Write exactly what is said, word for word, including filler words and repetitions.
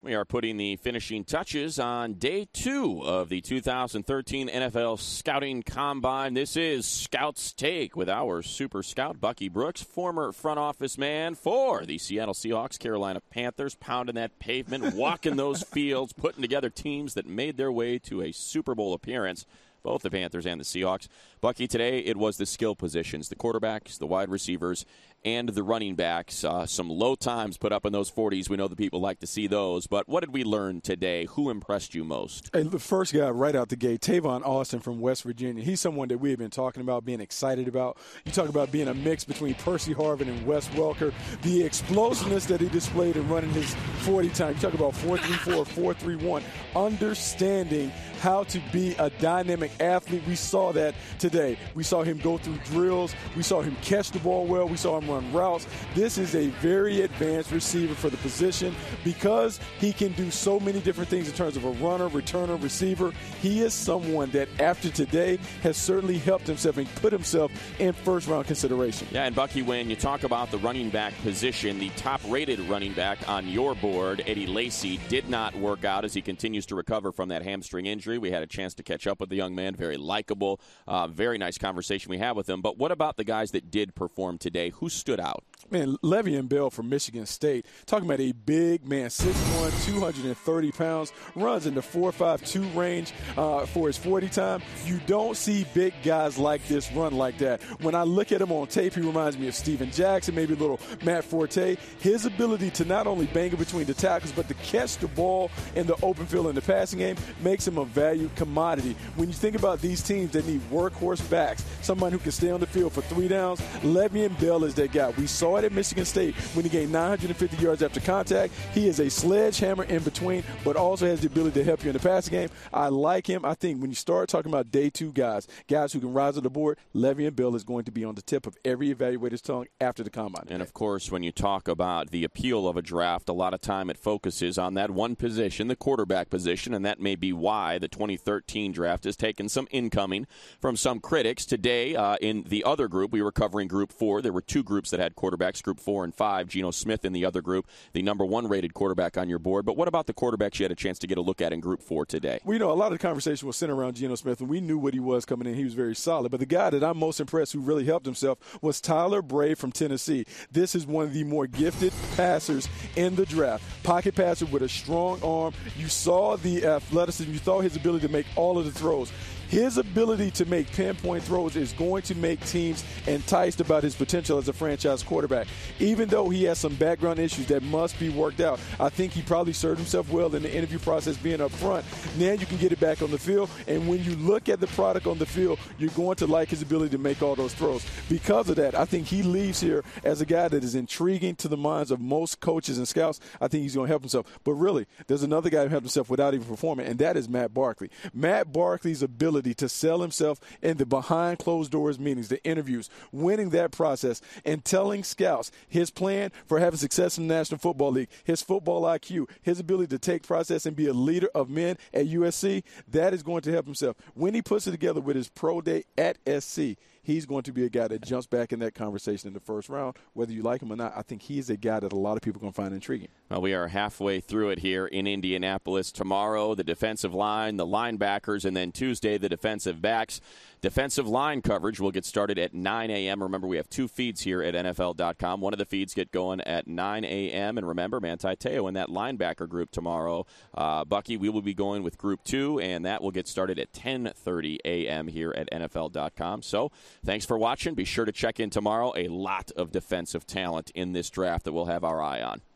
We are putting the finishing touches on day two of the two thousand thirteen N F L Scouting Combine. This is Scout's Take with our super scout, Bucky Brooks, former front office man for the Seattle Seahawks, Carolina Panthers, pounding that pavement, walking those fields, putting together teams that made their way to a Super Bowl appearance, both the Panthers and the Seahawks. Bucky, today it was the skill positions, the quarterbacks, the wide receivers, and the running backs. Uh, some low times put up in those forties. We know the people like to see those. But what did we learn today? Who impressed you most? Hey, the first guy right out the gate, Tavon Austin from West Virginia. He's someone that we have been talking about, being excited about. You talk about being a mix between Percy Harvin and Wes Welker. The explosiveness that he displayed in running his forty time. You talk about four three four, four three one. Understanding how to be a dynamic athlete. We saw that today. We saw him go through drills. We saw him catch the ball well. We saw him run routes. This is a very advanced receiver for the position because he can do so many different things in terms of a runner, returner, receiver. He is someone that after today has certainly helped himself and put himself in first-round consideration. Yeah, and Bucky, when you talk about the running back position, the top-rated running back on your board, Eddie Lacy, did not work out as he continues to recover from that hamstring injury. We had a chance to catch up with the young man. Very likable. Uh, very nice conversation we had with him. But what about the guys that did perform today? Who stood out? Man, Le'Veon Bell from Michigan State, talking about a big man, six one, two hundred thirty pounds, runs in the four five two range uh, for his forty time. You don't see big guys like this run like that. When I look at him on tape, he reminds me of Steven Jackson, maybe a little Matt Forte. His ability to not only bang it between the tackles, but to catch the ball in the open field in the passing game makes him a valued commodity. When you think about these teams that need workhorse backs, someone who can stay on the field for three downs, Le'Veon Bell is that guy. We saw it at Michigan State when he gained nine hundred fifty yards after contact. He is a sledgehammer in between, but also has the ability to help you in the passing game. I like him. I think when you start talking about day two guys, guys who can rise to the board, Le'Veon Bell is going to be on the tip of every evaluator's tongue after the combine. And, of course, when you talk about the appeal of a draft, a lot of time it focuses on that one position, the quarterback position, and that may be why the twenty thirteen draft has taken some incoming from some critics. Today, uh, in the other group, we were covering Group four. There were two groups that had quarterbacks. Group four and five, Geno Smith in the other group, the number one rated quarterback on your board. But what about the quarterbacks you had a chance to get a look at in Group four today? Well, you know, a lot of the conversation was centered around Geno Smith, and we knew what he was coming in. He was very solid. But the guy that I'm most impressed who really helped himself was Tyler Bray from Tennessee. This is one of the more gifted passers in the draft. Pocket passer with a strong arm. You saw the athleticism. You saw his ability to make all of the throws. His ability to make pinpoint throws is going to make teams enticed about his potential as a franchise quarterback. Even though he has some background issues that must be worked out, I think he probably served himself well in the interview process being up front. Now you can get it back on the field, and when you look at the product on the field, you're going to like his ability to make all those throws. Because of that, I think he leaves here as a guy that is intriguing to the minds of most coaches and scouts. I think he's going to help himself. But really, there's another guy who helped himself without even performing, and that is Matt Barkley. Matt Barkley's ability to sell himself in the behind closed doors meetings, the interviews, winning that process, and telling scouts his plan for having success in the National Football League, his football I Q, his ability to take process and be a leader of men at U S C, that is going to help himself. When he puts it together with his pro day at S C, he's going to be a guy that jumps back in that conversation in the first round. Whether you like him or not, I think he's a guy that a lot of people are going to find intriguing. Well, we are halfway through it here in Indianapolis. Tomorrow, the defensive line, the linebackers, and then Tuesday, the defensive backs. Defensive line coverage will get started at nine a.m. Remember, we have two feeds here at N F L dot com. One of the feeds get going at nine a.m. And remember, Manti Te'o in that linebacker group tomorrow. Uh, Bucky, we will be going with Group two, and that will get started at ten thirty a.m. here at N F L dot com. So thanks for watching. Be sure to check in tomorrow. A lot of defensive talent in this draft that we'll have our eye on.